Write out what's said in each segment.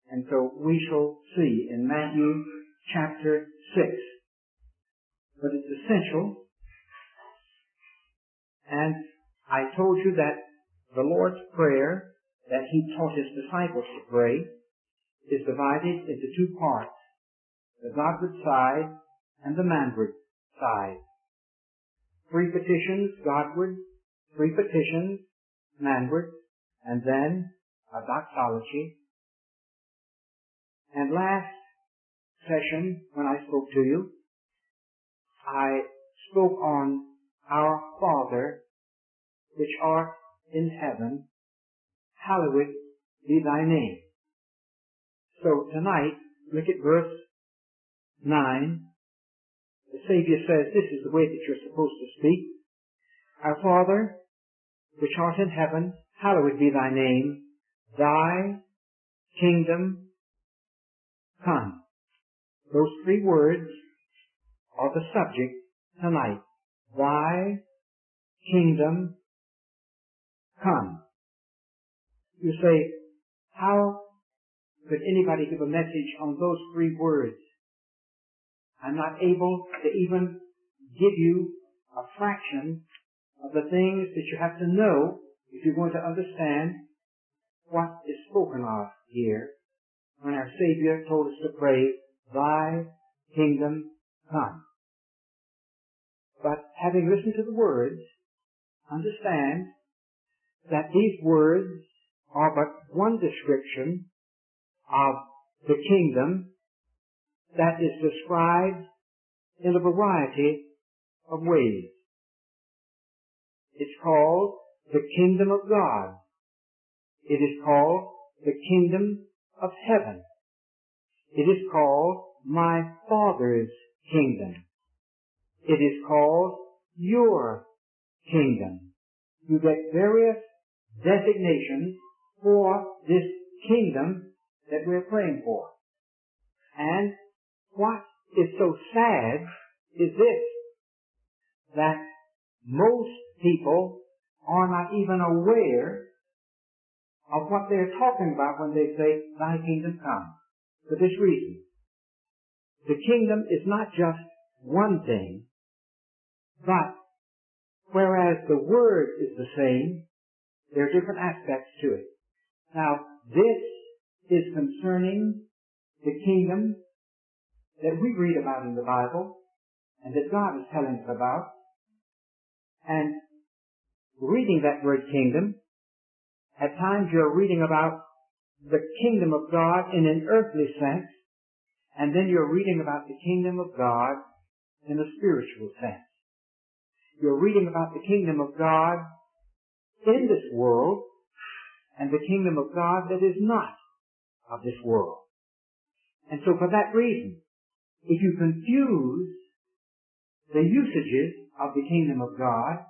And so we shall see in Matthew chapter 6. But it's essential. And I told you that the Lord's Prayer that He taught His disciples to pray is divided into two parts, the Godward side and the manward side. 3 petitions Godward, 3 petitions manward, and then a doxology. And last session, when I spoke to you, I spoke on Our Father, which art in heaven, hallowed be thy name. So tonight, look at verse 9. The Savior says this is the way that you're supposed to speak. Our Father, which art in heaven, hallowed be thy name. Thy kingdom come. Those 3 words are the subject tonight. Thy kingdom come. You say, how could anybody give a message on those 3 words? I'm not able to even give you a fraction of the things that you have to know if you're going to understand what is spoken of here when our Savior told us to pray, Thy kingdom come. But having listened to the words, understand that these words are but one description of the kingdom that is described in a variety of ways. It's called the kingdom of God. It is called the kingdom of heaven. It is called my Father's kingdom. It is called your kingdom. You get various designations for this kingdom that we're praying for. And what is so sad is this, that most people are not even aware of what they're talking about when they say, Thy kingdom come. For this reason, the kingdom is not just one thing, but whereas the word is the same, there are different aspects to it. Now, this is concerning the kingdom that we read about in the Bible and that God is telling us about. And reading that word kingdom, at times you're reading about the kingdom of God in an earthly sense, and then you're reading about the kingdom of God in a spiritual sense. You're reading about the kingdom of God in this world and the kingdom of God that is not of this world. And so for that reason, if you confuse the usages of the kingdom of God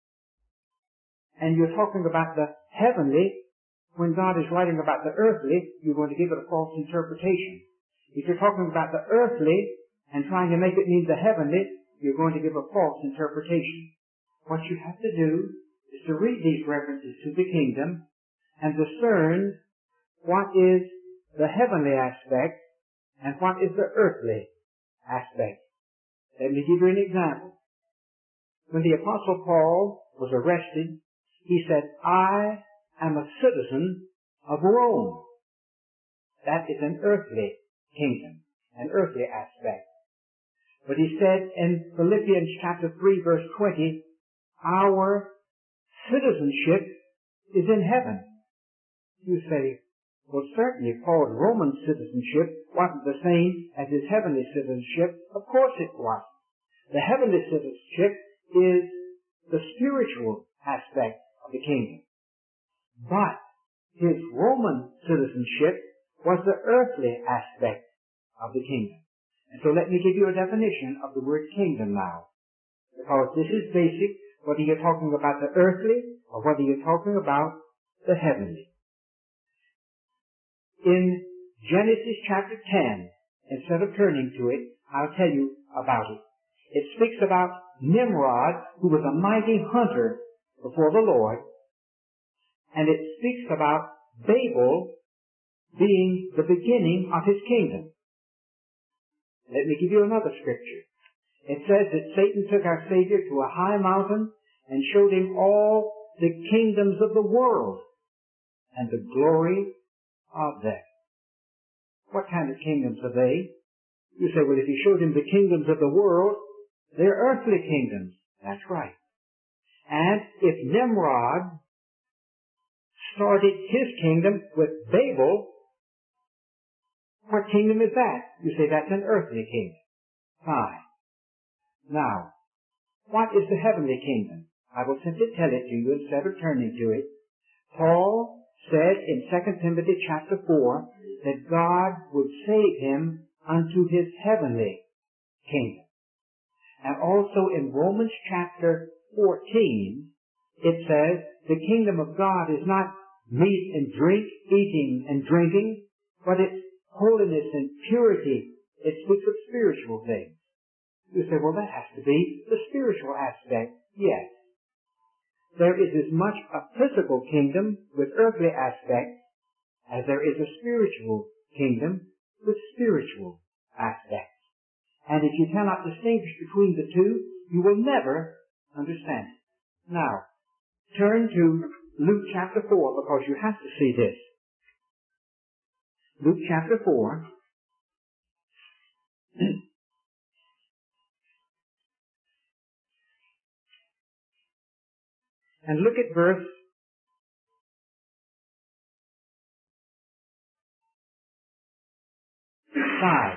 and you're talking about the heavenly, when God is writing about the earthly, you're going to give it a false interpretation. If you're talking about the earthly and trying to make it mean the heavenly, you're going to give a false interpretation. What you have to do is to read these references to the kingdom and discern what is the heavenly aspect and what is the earthly aspect. Let me give you an example. When the Apostle Paul was arrested, he said, I am a citizen of Rome. That is an earthly kingdom, an earthly aspect. But he said in Philippians chapter 3 verse 20, our citizenship is in heaven. You say, well certainly Paul's Roman citizenship wasn't the same as his heavenly citizenship. Of course it was. The heavenly citizenship is the spiritual aspect of the kingdom. But his Roman citizenship was the earthly aspect of the kingdom. And so let me give you a definition of the word kingdom now. Because this is basic, whether you're talking about the earthly or whether you're talking about the heavenly. In Genesis chapter 10, instead of turning to it, I'll tell you about it. It speaks about Nimrod, who was a mighty hunter before the Lord. And it speaks about Babel, being the beginning of his kingdom. Let me give you another scripture. It says that Satan took our Savior to a high mountain and showed him all the kingdoms of the world and the glory of them. What kind of kingdoms are they? You say, well, if he showed him the kingdoms of the world, they're earthly kingdoms. That's right. And if Nimrod started his kingdom with Babel, what kingdom is that? You say that's an earthly kingdom. Fine. Now, what is the heavenly kingdom? I will simply tell it to you instead of turning to it. Paul said in 2 Timothy chapter 4 that God would save him unto his heavenly kingdom. And also in Romans chapter 14, it says the kingdom of God is not meat and drink, eating and drinking, but it's holiness and purity. It speaks of spiritual things. You say, well, that has to be the spiritual aspect. Yes. There is as much a physical kingdom with earthly aspects as there is a spiritual kingdom with spiritual aspects. And if you cannot distinguish between the two, you will never understand it. Now, turn to Luke chapter 4 because you have to see this. Luke chapter 4. And look at verse 5.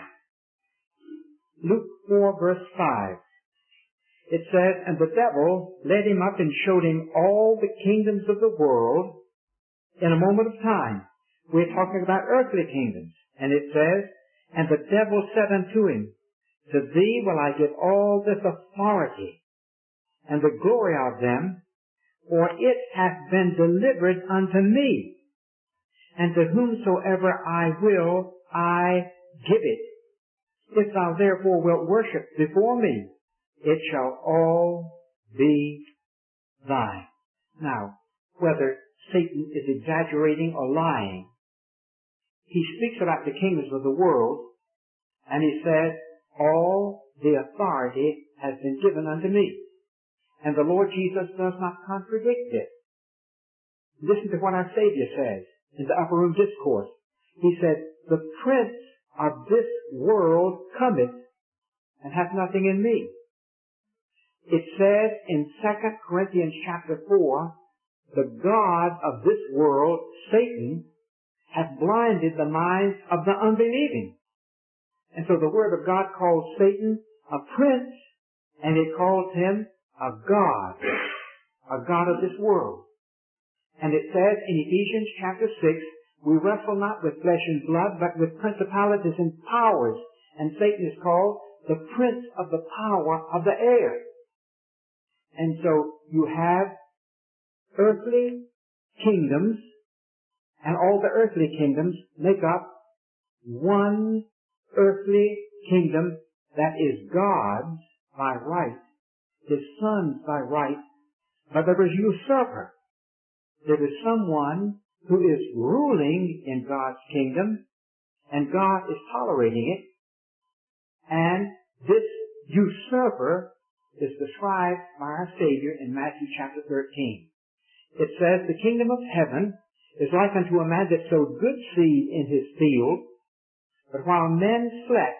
Luke 4 verse 5. It says, and the devil led him up and showed him all the kingdoms of the world in a moment of time. We're talking about earthly kingdoms. And it says, and the devil said unto him, to thee will I give all this authority and the glory of them, for it hath been delivered unto me, and to whomsoever I will, I give it. If thou therefore wilt worship before me, it shall all be thine. Now, whether Satan is exaggerating or lying, he speaks about the kingdoms of the world, and he said, all the authority has been given unto me. And the Lord Jesus does not contradict it. Listen to what our Savior says in the Upper Room Discourse. He said, the prince of this world cometh and hath nothing in me. It says in 2 Corinthians chapter 4, the God of this world, Satan, hath blinded the minds of the unbelieving. And so the Word of God calls Satan a prince, and it calls him a God of this world. And it says in Ephesians chapter 6, we wrestle not with flesh and blood, but with principalities and powers. And Satan is called the prince of the power of the air. And so you have earthly kingdoms, and all the earthly kingdoms make up one earthly kingdom that is God's by right, His Son's by right, but there is usurper. There is someone who is ruling in God's kingdom, and God is tolerating it, and this usurper is described by our Savior in Matthew chapter 13. It says, the kingdom of heaven is like unto a man that sowed good seed in his field, but while men slept,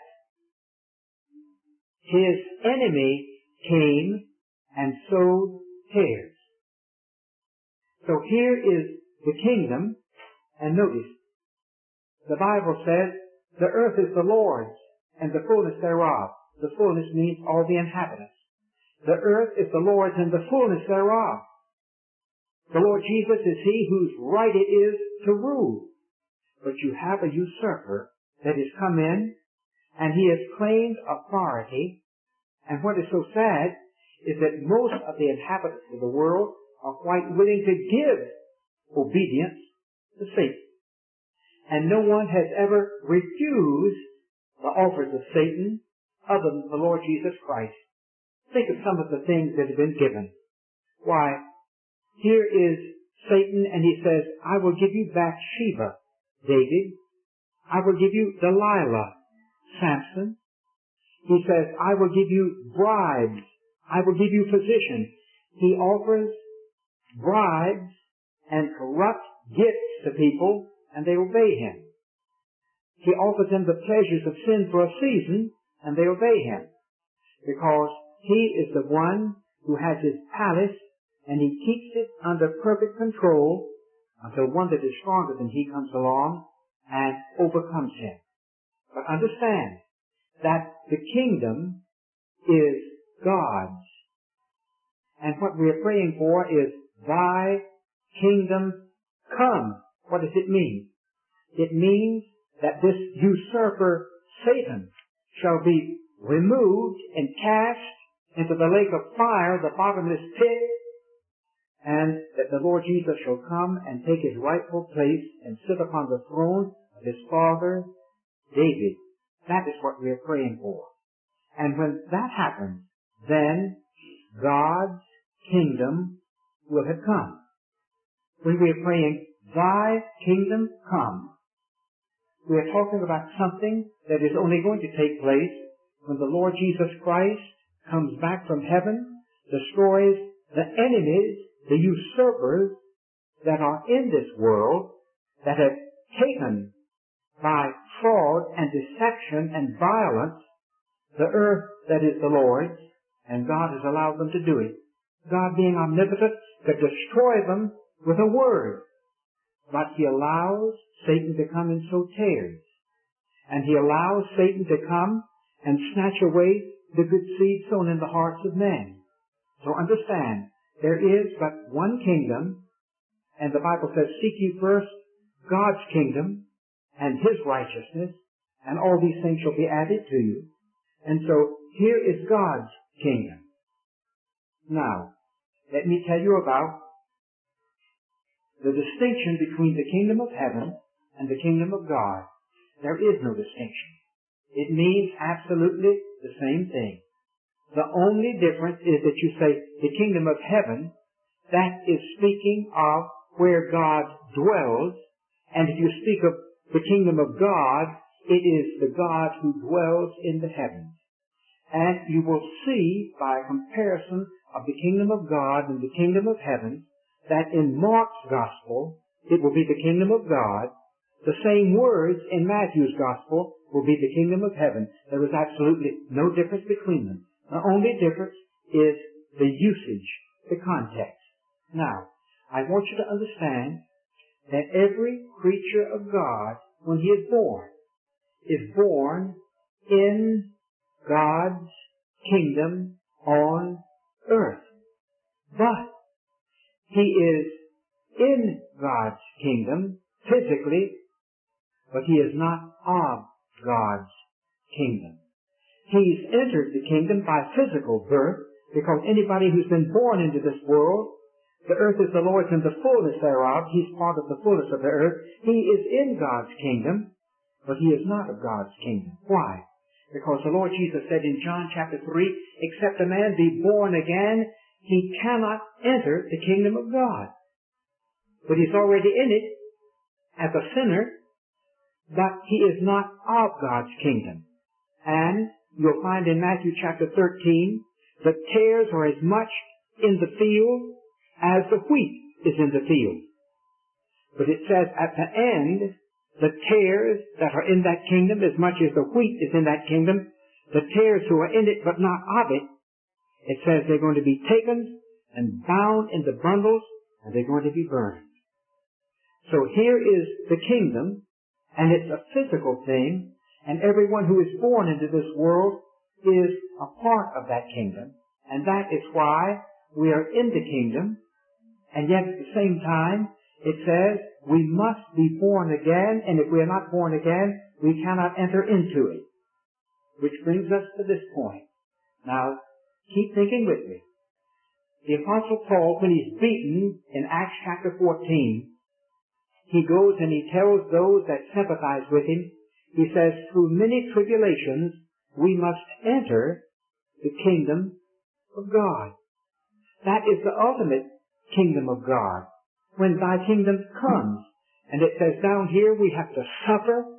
his enemy came and sowed tares. So here is the kingdom, and notice, the Bible says, the earth is the Lord's, and the fullness thereof. The fullness means all the inhabitants. The earth is the Lord's, and the fullness thereof. The Lord Jesus is He whose right it is to rule. But you have a usurper that has come in, and he has claimed authority. And what is so sad is that most of the inhabitants of the world are quite willing to give obedience to Satan. And no one has ever refused the offers of Satan other than the Lord Jesus Christ. Think of some of the things that have been given. Why, here is Satan, and he says, I will give you back Sheba, David, I will give you Delilah, Samson. He says, I will give you bribes. I will give you physicians. He offers bribes and corrupt gifts to people, and they obey him. He offers them the pleasures of sin for a season, and they obey him. Because he is the one who has his palace, and he keeps it under perfect control until one that is stronger than he comes along and overcomes him. But understand that the kingdom is God's. And what we are praying for is, thy kingdom come. What does it mean? It means that this usurper, Satan, shall be removed and cast into the lake of fire, the bottomless pit, and that the Lord Jesus shall come and take his rightful place and sit upon the throne of his father, David. That is what we are praying for. And when that happens, then God's kingdom will have come. When we are praying, thy kingdom come, we are talking about something that is only going to take place when the Lord Jesus Christ comes back from heaven, destroys the enemies, the usurpers that are in this world, that have taken by fraud and deception and violence the earth that is the Lord's, and God has allowed them to do it. God, being omnipotent, could destroy them with a word. But he allows Satan to come and sow tares. And he allows Satan to come and snatch away the good seed sown in the hearts of men. So understand, there is but one kingdom, and the Bible says, seek ye first God's kingdom and his righteousness, and all these things shall be added to you. And so, here is God's kingdom. Now, let me tell you about the distinction between the kingdom of heaven and the kingdom of God. There is no distinction. It means absolutely the same thing. The only difference is that you say the kingdom of heaven, that is speaking of where God dwells, and if you speak of the kingdom of God, it is the God who dwells in the heavens. And you will see by comparison of the kingdom of God and the kingdom of heaven that in Mark's gospel, it will be the kingdom of God. The same words in Matthew's gospel will be the kingdom of heaven. There is absolutely no difference between them. The only difference is the usage, the context. Now, I want you to understand that every creature of God, when he is born in God's kingdom on earth. But he is in God's kingdom physically, but he is not of God's kingdom. He's entered the kingdom by physical birth, because anybody who's been born into this world, the earth is the Lord's and the fullness thereof. He's part of the fullness of the earth. He is in God's kingdom, but he is not of God's kingdom. Why? Because the Lord Jesus said in John chapter 3, except a man be born again, he cannot enter the kingdom of God. But he's already in it as a sinner, but he is not of God's kingdom. And you'll find in Matthew chapter 13, the tares are as much in the field as the wheat is in the field. But it says at the end, the tares that are in that kingdom, as much as the wheat is in that kingdom, the tares who are in it but not of it, it says they're going to be taken and bound into bundles, and they're going to be burned. So here is the kingdom, and it's a physical thing, and everyone who is born into this world is a part of that kingdom, and that is why we are in the kingdom, and yet at the same time, it says we must be born again, and if we are not born again, we cannot enter into it. Which brings us to this point. Now, keep thinking with me. The Apostle Paul, when he's beaten in Acts chapter 14, he goes and he tells those that sympathize with him, he says, through many tribulations, we must enter the kingdom of God. That is the ultimate kingdom of God. When thy kingdom comes, and it says down here we have to suffer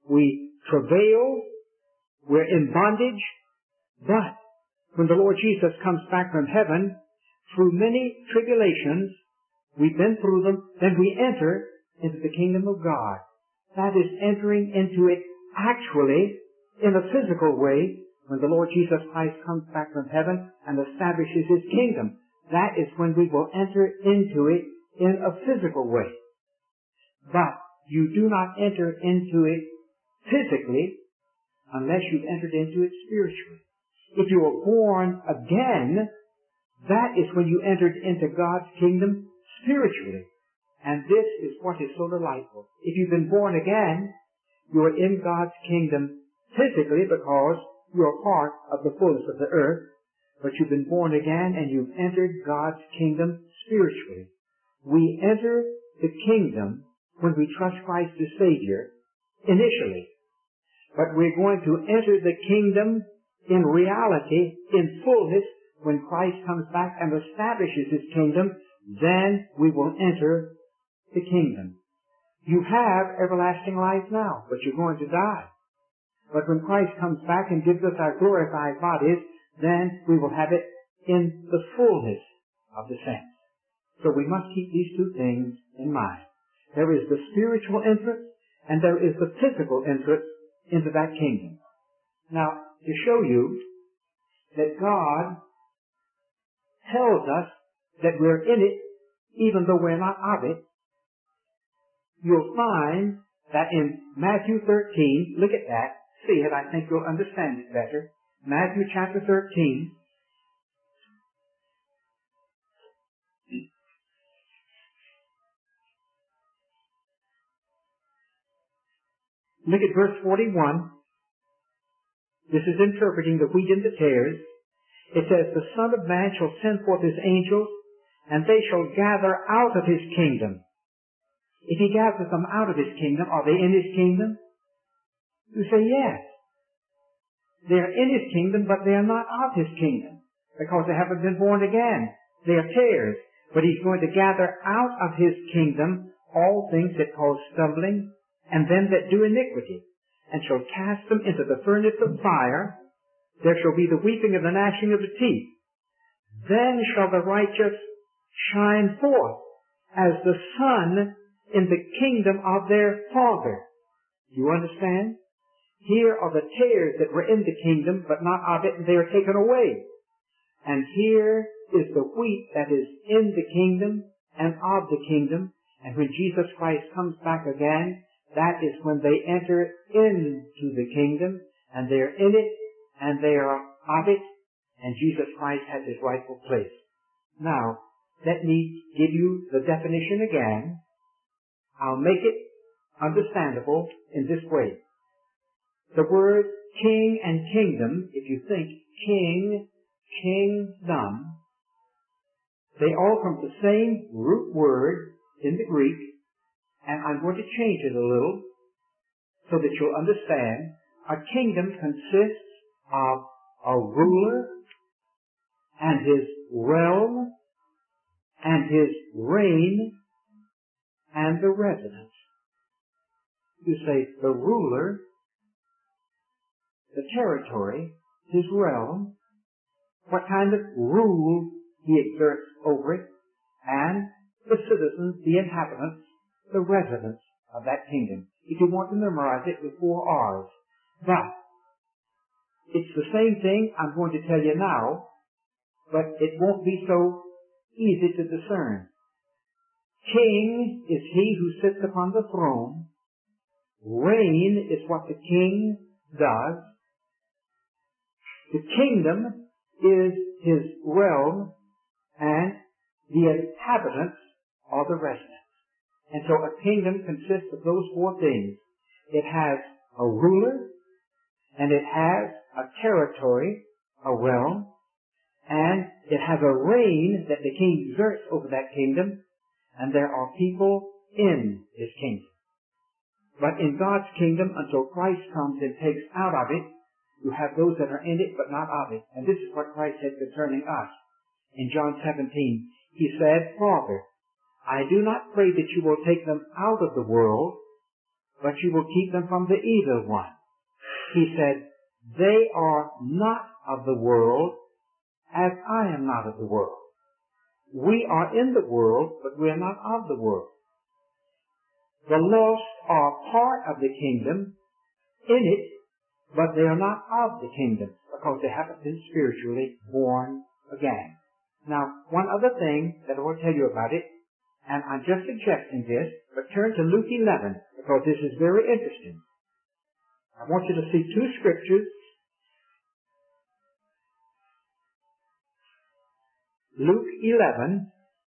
We travail. We're in bondage. But when the Lord Jesus comes back from heaven, through many tribulations, we've been through them, then we enter into the kingdom of God. That is entering into it actually in a physical way when the Lord Jesus Christ comes back from heaven and establishes His kingdom. That is when we will enter into it in a physical way. But you do not enter into it physically unless you've entered into it spiritually. If you are born again, that is when you entered into God's kingdom spiritually. And this is what is so delightful. If you've been born again, you are in God's kingdom physically because you are part of the fullness of the earth. But you've been born again and you've entered God's kingdom spiritually. We enter the kingdom when we trust Christ as Savior initially. But we're going to enter the kingdom in reality, in fullness, when Christ comes back and establishes His kingdom. Then we will enter the kingdom. You have everlasting life now, but you're going to die. But when Christ comes back and gives us our glorified bodies, then we will have it in the fullness of the sense. So we must keep these two things in mind. There is the spiritual entrance and there is the physical entrance into that kingdom. Now, to show you that God tells us that we're in it even though we're not of it, you'll find that in Matthew 13, look at that, see it, I think you'll understand it better. Matthew chapter 13. Look at verse 41. This is interpreting the wheat and the tares. It says, the Son of Man shall send forth His angels, and they shall gather out of His kingdom. If He gathers them out of His kingdom, are they in His kingdom? You say, yes. They're in His kingdom, but they are not of His kingdom, because they haven't been born again. They are tares. But He's going to gather out of His kingdom all things that cause stumbling, and them that do iniquity, and shall cast them into the furnace of fire. There shall be the weeping and the gnashing of the teeth. Then shall the righteous shine forth as the sun in the kingdom of their Father. You understand? Here are the tares that were in the kingdom, but not of it, and they are taken away. And here is the wheat that is in the kingdom and of the kingdom. And when Jesus Christ comes back again, that is when they enter into the kingdom, and they are in it, and they are of it, and Jesus Christ has His rightful place. Now, let me give you the definition again. I'll make it understandable in this way. The word king and kingdom, if you think king, kingdom, they all come from the same root word in the Greek, and I'm going to change it a little so that you'll understand. A kingdom consists of a ruler and his realm and his reign and the residence. You say the ruler, the territory, his realm, what kind of rule he exerts over it, and the citizens, the inhabitants, the residents of that kingdom. If you want to memorize it with 4 R's. But it's the same thing I'm going to tell you now, but it won't be so easy to discern. King is he who sits upon the throne. Reign is what the king does. The kingdom is his realm, and the inhabitants are the residents. And so a kingdom consists of those 4 things. It has a ruler, and it has a territory, a realm, and it has a reign that the king exerts over that kingdom, and there are people in his kingdom. But in God's kingdom, until Christ comes and takes out of it, you have those that are in it but not of it. And this is what Christ said concerning us. In John 17, He said, Father, I do not pray that you will take them out of the world, but you will keep them from the evil one. He said, they are not of the world, as I am not of the world. We are in the world, but we are not of the world. The lost are part of the kingdom, in it, but they are not of the kingdom, because they haven't been spiritually born again. Now, one other thing that I want to tell you about it, and I'm just suggesting this, but turn to Luke 11, because this is very interesting. I want you to see two scriptures. Luke 11,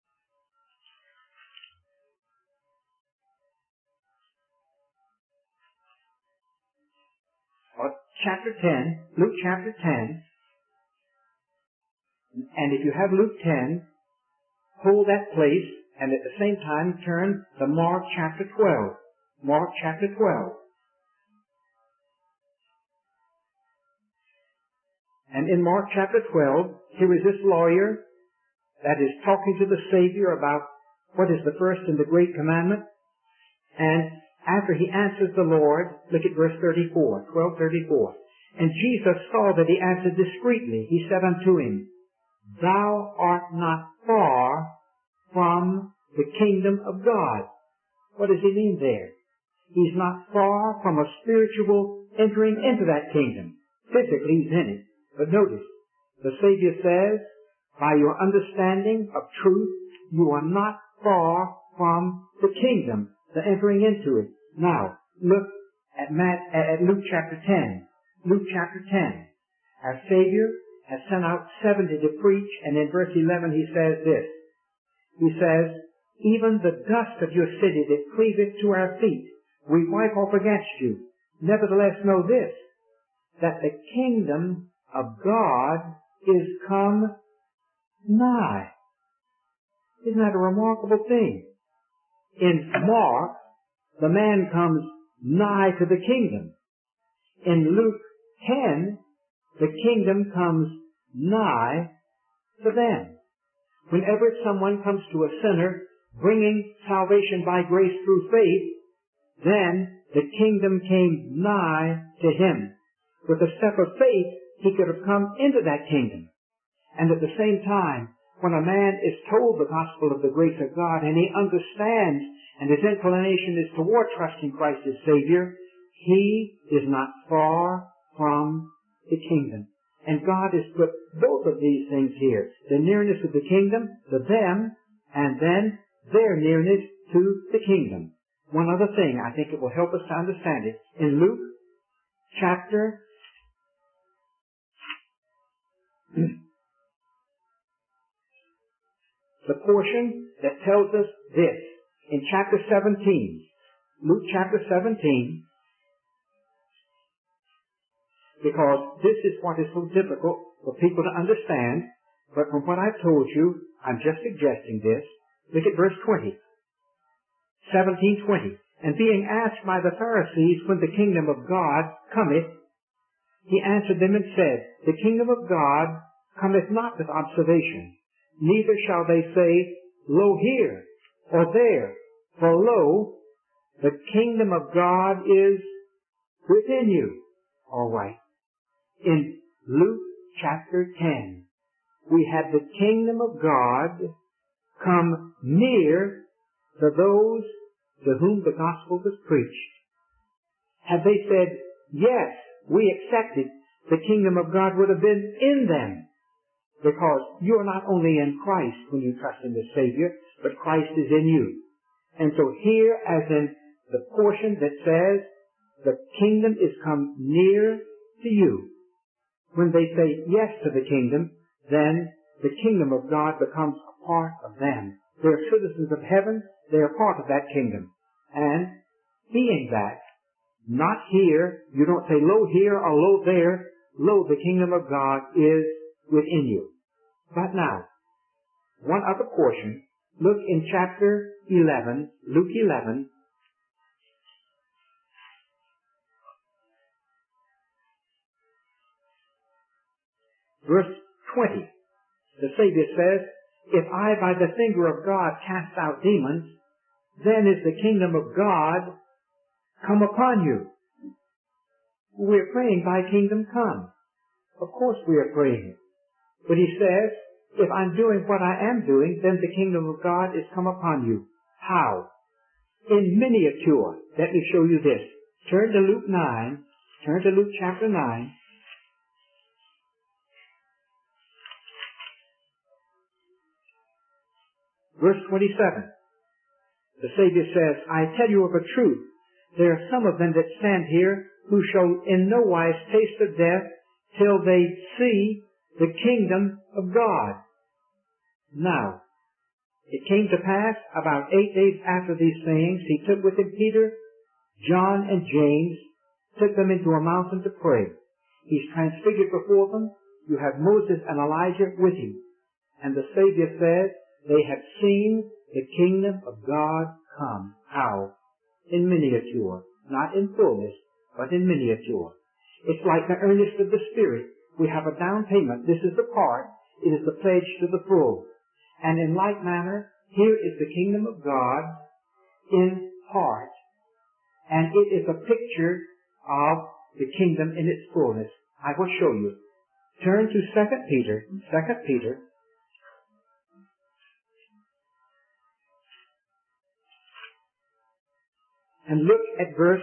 or chapter 10, Luke chapter 10, and if you have Luke 10, hold that place, and at the same time turn to Mark chapter 12. Mark chapter 12. And in Mark chapter 12, here is this lawyer that is talking to the Savior about what is the first and the great commandment. And after he answers the Lord, look at verse 34, 12:34. And Jesus saw that he answered discreetly. He said unto him, Thou art not far from the kingdom of God. What does he mean there? He's not far from a spiritual entering into that kingdom. Physically, he's in it. But notice, the Savior says, by your understanding of truth, you are not far from the kingdom, the entering into it. Now, look at Luke chapter 10. Luke chapter 10. Our Savior has sent out 70 to preach, and in verse 11 he says this. He says, Even the dust of your city that cleaveth to our feet, we wipe off against you. Nevertheless know this, that the kingdom of God is come nigh. Isn't that a remarkable thing? In Mark, the man comes nigh to the kingdom. In Luke 10, the kingdom comes nigh to them. Whenever someone comes to a sinner bringing salvation by grace through faith, then the kingdom came nigh to him. With a step of faith, he could have come into that kingdom. And at the same time, when a man is told the gospel of the grace of God and he understands and his inclination is toward trusting Christ as Savior, he is not far from the kingdom. And God has put both of these things here. The nearness of the kingdom to them, and then their nearness to the kingdom. One other thing, I think it will help us to understand it. In Luke chapter the portion that tells us this, in chapter 17, Luke chapter 17, because this is what is so difficult for people to understand, but from what I've told you, I'm just suggesting this. Look at verse 20. 17:20. And being asked by the Pharisees when the kingdom of God cometh, he answered them and said, The kingdom of God cometh not with observation, neither shall they say, Lo here, or there, for lo, the kingdom of God is within you. All right. In Luke chapter 10, we have the kingdom of God come near to those to whom the gospel was preached. Had they said, yes, we accept it, the kingdom of God would have been in them. Because you are not only in Christ when you trust in the Savior, but Christ is in you. And so here, as in the portion that says, the kingdom is come near to you, when they say yes to the kingdom, then the kingdom of God becomes a part of them. They are citizens of heaven. They are part of that kingdom. And being that, not here, you don't say, lo here or lo there. Lo, the kingdom of God is within you. But now, one other portion. Look in chapter 11, Luke 11. Verse 20. The Savior says, If I by the finger of God cast out demons, then is the kingdom of God come upon you. We're praying, thy kingdom come. Of course we are praying. But he says, if I'm doing what I am doing, then the kingdom of God is come upon you. How? In miniature. Let me show you this. Turn to Luke 9. Turn to Luke chapter 9. Verse 27. The Savior says, I tell you of a truth, there are some of them that stand here who shall in no wise taste of death till they see the kingdom of God. Now, it came to pass about 8 days after these things, he took with him Peter, John, and James, took them into a mountain to pray. He's transfigured before them. You have Moses and Elijah with you. And the Savior says, they have seen the kingdom of God come. How? In miniature. Not in fullness, but in miniature. It's like the earnest of the Spirit. We have a down payment. This is the part. It is the pledge to the full. And in like manner, here is the kingdom of God in part. And it is a picture of the kingdom in its fullness. I will show you. Turn to 2 Peter. 2 Peter. And look at verse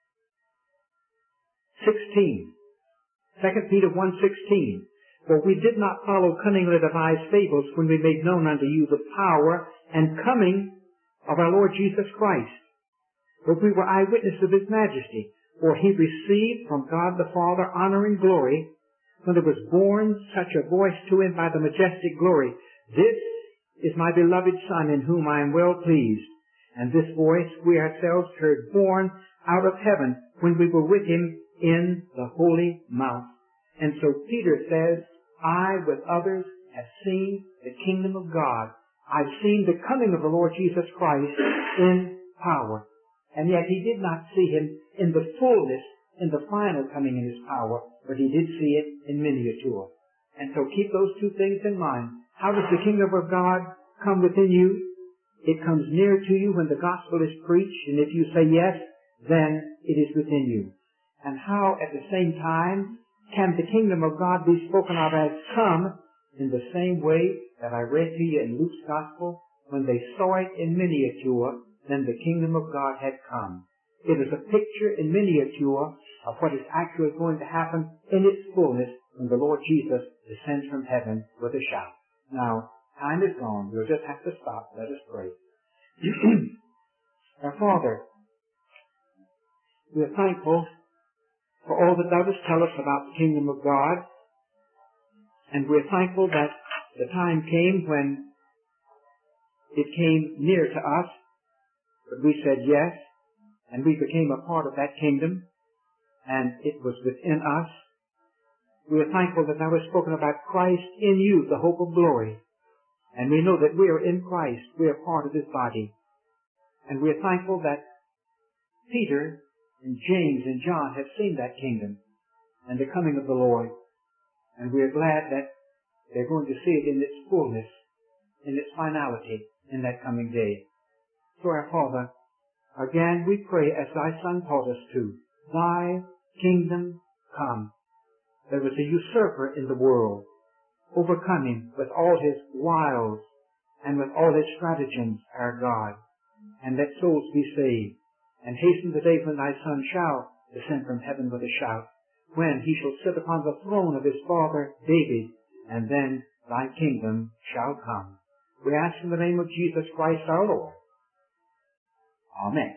16. 2 Peter 1:16. For we did not follow cunningly devised fables when we made known unto you the power and coming of our Lord Jesus Christ. But we were eyewitnesses of His majesty. For He received from God the Father honor and glory when there was born such a voice to Him by the majestic glory. This is my beloved Son in whom I am well pleased. And this voice we ourselves heard borne out of heaven when we were with Him in the holy mount. And so Peter says, I with others have seen the kingdom of God. I've seen the coming of the Lord Jesus Christ in power. And yet he did not see Him in the fullness, in the final coming in His power, but he did see it in miniature. And so keep those two things in mind. How does the kingdom of God come within you? It comes near to you when the gospel is preached, and if you say yes, then it is within you. And how, at the same time, can the kingdom of God be spoken of as come in the same way that I read to you in Luke's gospel? When they saw it in miniature, then the kingdom of God had come. It is a picture in miniature of what is actually going to happen in its fullness when the Lord Jesus descends from heaven with a shout. Now, time is gone. We'll just have to stop. Let us pray. Our Father, we are thankful for all that Thou dost tell us about the kingdom of God. And we're thankful that the time came when it came near to us, but we said yes, and we became a part of that kingdom, and it was within us. We are thankful that Thou hast spoken about Christ in you, the hope of glory. And we know that we are in Christ. We are part of His body. And we are thankful that Peter and James and John have seen that kingdom and the coming of the Lord. And we are glad that they're going to see it in its fullness, in its finality, in that coming day. So our Father, again we pray as Thy Son taught us to, Thy kingdom come. There was a usurper in the world, overcoming with all his wiles and with all his stratagems our God, and let souls be saved. And hasten the day when Thy Son shall descend from heaven with a shout, when He shall sit upon the throne of His father David, and then Thy kingdom shall come. We ask in the name of Jesus Christ our Lord. Amen.